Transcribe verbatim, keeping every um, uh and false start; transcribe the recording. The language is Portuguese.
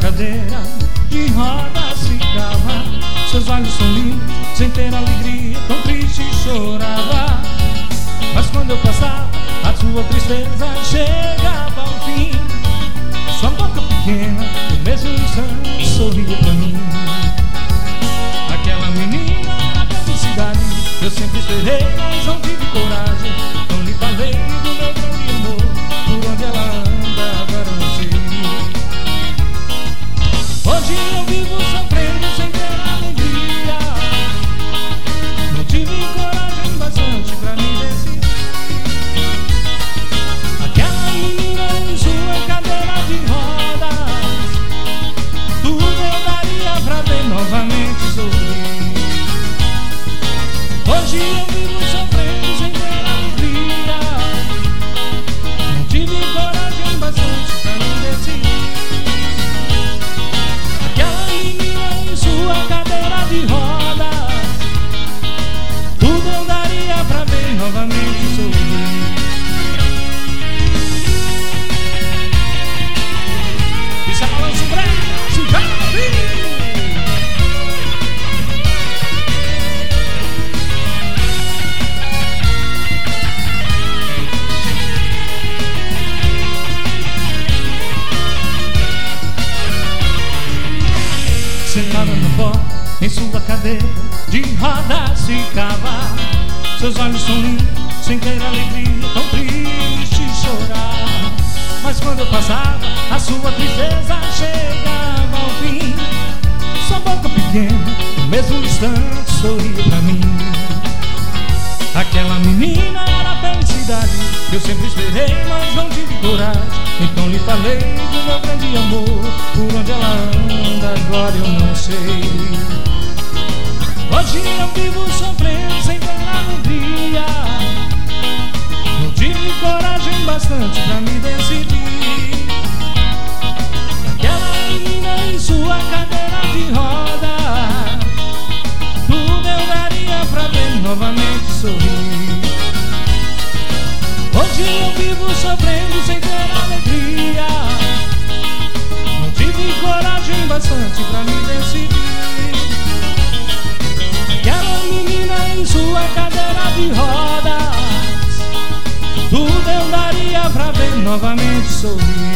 cadeira de rodas ficava. Seus olhos são lindos, sem ter alegria, tão triste chorava. Mas quando eu passava, a sua tristeza chegava ao fim. Sua boca pequena, no mesmo instante, sorria pra mim. Aquela menina era a felicidade, eu sempre esperei, mas não tive coragem. Não lhe falei do meu grande amor, por onde ela anda, agora não sei. Hoje eu vivo sofrendo sem ter alegria. Não tive coragem bastante pra me decidir. Aquela menina em sua cadeira de rodas, tudo eu daria pra ver novamente sorrir. Hoje eu vivo sofrendo sem ter alegria. Não tive coragem bastante pra me decidir. Aquela menina em sua cadeira de rodas, tudo eu daria pra ver novamente sorrir. Isso é balanço branco, se já vi. Sentada no pó, em sua cadeira de rodas ficava. Seus olhos são lindos, sem ter alegria, tão triste chorar. Mas quando eu passava, a sua tristeza chegava ao fim. Sua boca pequena, no mesmo instante, sorria pra mim. Aquela menina era a felicidade, eu sempre esperei, mas não tive coragem. Então lhe falei do meu grande amor, por onde ela anda, agora eu não sei. Hoje eu vivo sofrendo sem ter alegria. Não tive coragem bastante pra me decidir. Aquela menina em sua cadeira de rodas, tudo eu daria pra ver novamente sorrir. Hoje eu vivo sofrendo sem ter alegria. Não tive coragem bastante pra me decidir. Aquela menina em sua cadeira de rodas, tudo eu daria pra ver novamente sorrir.